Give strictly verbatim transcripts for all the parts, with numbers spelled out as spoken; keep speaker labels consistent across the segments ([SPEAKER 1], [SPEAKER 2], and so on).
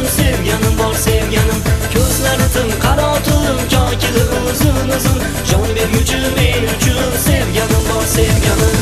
[SPEAKER 1] uchun sevganim bor sevganim. Ko'zlari tim qanotim, kokili uzun uzun, jon berguchi men uchun sevganim bor sevganim.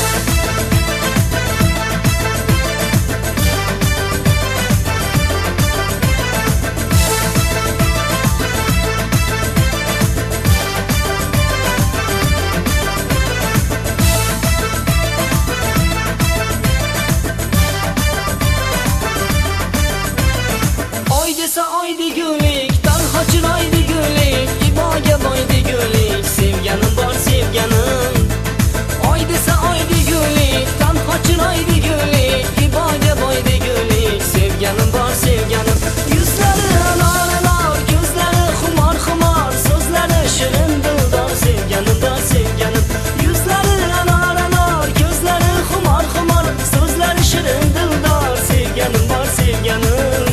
[SPEAKER 1] Oy degulik, tanho chiroy degulik, iboga boy degulik, sevganim bor sevganim. Oy desa oy degulik, tanho chiroy degulik, iboga boy degulik, sevganim bor sevganim. Yuzlari anor anor, ko'zlari xumor xumor, so'zlari shirin dildor, sevganim bor sevganim. Yuzlari anor anor, ko'zlari xumor xumor, so'zlari shirin dildor, sevganim bor sevganim.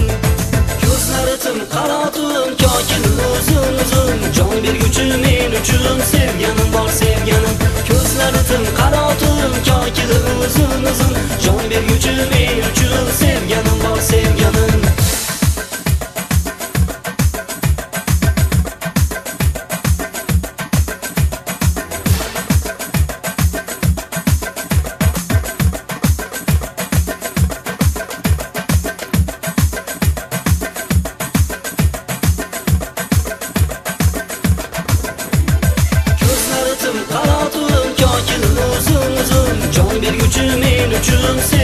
[SPEAKER 1] Qanotim, kokili uzun uzun, jon berguchi men uchun sevganim bor sevganim. Ko'zlari tim qanotim, kokili uzun uzun, jon berguchi men uchun sevganim bor sevganim. Qanotim, kokili uzun uzun, jon berguchi men uchun